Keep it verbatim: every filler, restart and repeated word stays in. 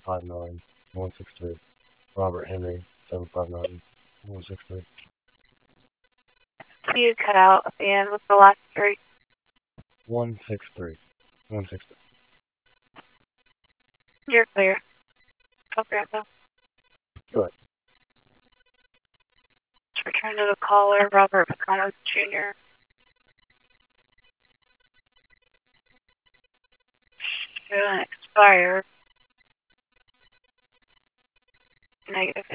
five nine, one six three. Robert Henry, seven five nine, one six three. You cut out at the end with the last three. one six three. one six three. You're clear. Okay, so. Good. Return to the caller, Robert McConnell Junior Should expire. Negative